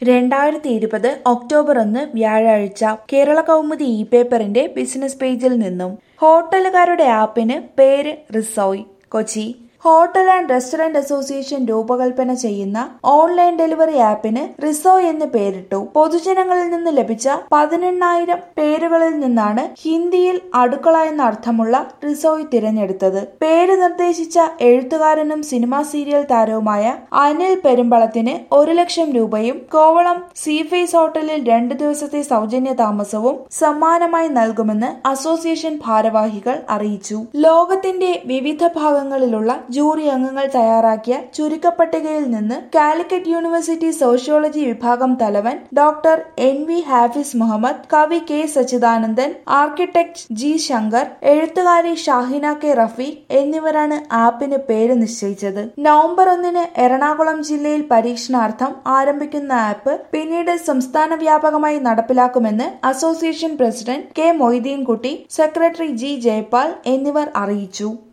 2020 October 1 വ്യാഴാഴ്ച കേരള കൗമുദി പേപ്പറിന്റെ business പേജിൽ നിന്നും ഹോട്ടലുകാരുടെ ആപ്പിന് പേര് റിസോയ്. Kochi hotel and restaurant association രൂപകൽപ്പന ചെയ്യുന്ന ഓൺലൈൻ ഡെലിവറി ആപ്പിന് റിസോയ് എന്ന് പേരിട്ടു. പൊതുജനങ്ങളിൽ നിന്ന് ലഭിച്ച 18,000 പേരുകളിൽ നിന്നാണ് ഹിന്ദിയിൽ അടുക്കള എന്ന അർത്ഥമുള്ള റിസോയ് തിരഞ്ഞെടുത്തത്. പേര് നിർദ്ദേശിച്ച എഴുത്തുകാരനും സിനിമാ സീരിയൽ താരവുമായ അനിൽ പെരുമ്പളത്തിന് 1,00,000 രൂപയും കോവളം സീഫേസ് ഹോട്ടലിൽ 2 ദിവസത്തെ സൗജന്യ താമസവും സമ്മാനമായി നൽകുമെന്ന് അസോസിയേഷൻ ഭാരവാഹികൾ അറിയിച്ചു. ലോകത്തിന്റെ വിവിധ ഭാഗങ്ങളിലുള്ള ജൂറി അംഗങ്ങൾ തയ്യാറാക്കിയ ചുരുക്കപ്പട്ടികയിൽ നിന്ന് കാലിക്കറ്റ് യൂണിവേഴ്സിറ്റി സോഷ്യോളജി വിഭാഗം തലവൻ ഡോക്ടർ NV ഹാഫിസ് മുഹമ്മദ്, കവി K Sachidanandan, architect G Shankar, എഴുത്തുകാരി ഷാഹിന K റഫീഖ് എന്നിവരാണ് ആപ്പിന് പേര് നിശ്ചയിച്ചത്. നവംബർ 1 എറണാകുളം ജില്ലയിൽ പരീക്ഷണാർത്ഥം ആരംഭിക്കുന്ന ആപ്പ് പിന്നീട് സംസ്ഥാന വ്യാപകമായി നടപ്പിലാക്കുമെന്ന് association president K Moideenkutty, secretary G Jayapal എന്നിവർ അറിയിച്ചു.